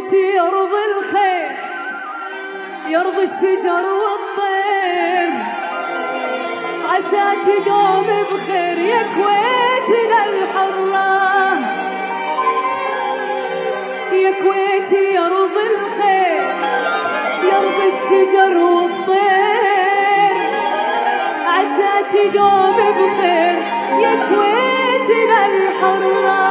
كويتي يرضي الخير، يرضي الشجر والطير، عساك دوم بخير يا كويتنا الحرة. يا كويتي يرضي الخير، يرضي الشجر والطير، عساك دوم بخير يا كويتنا الحرة.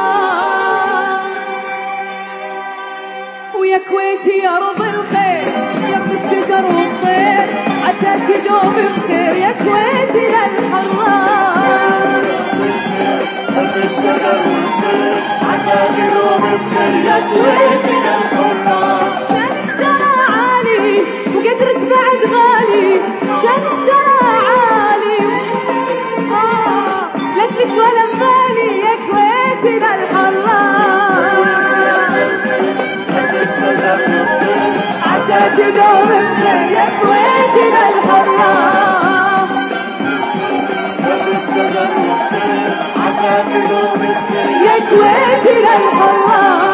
ويا كويتي يرضي الخير، يرضي الشجر والطير، عساك دوم بخير يا كويتنا الحرة. يرضي الشجر والطير، عساك دوم بخير يا كويتنا الحرة. شانك ترى عالي وقدرك بعد غالي، شانك ترى عالي لا تلف ولا مبالي يا كويتنا الحرة. عساك دوم بخير يا كويتنا الحرة. عساك دوم بخير يا كويتنا الحرة.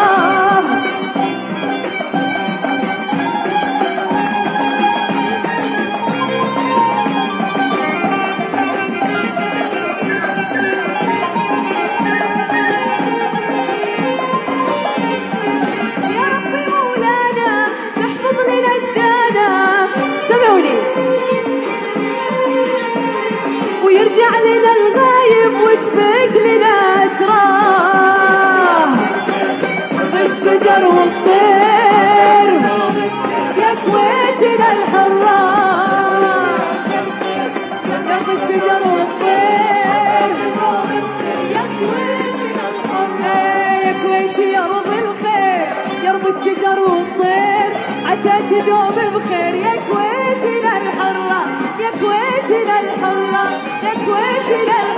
ويرجع لنا الغايب وتبق لنا أسراه بالشجر والطير يا كويتنا الحرة. يرضي الشجر والطير يا كويتنا الحرة. يا كويتي يرضي الخير، يرضي الشجر والطير، عساك دوم بخير يا كويتنا الحرة. يا كويتنا الحرة، يا كويتنا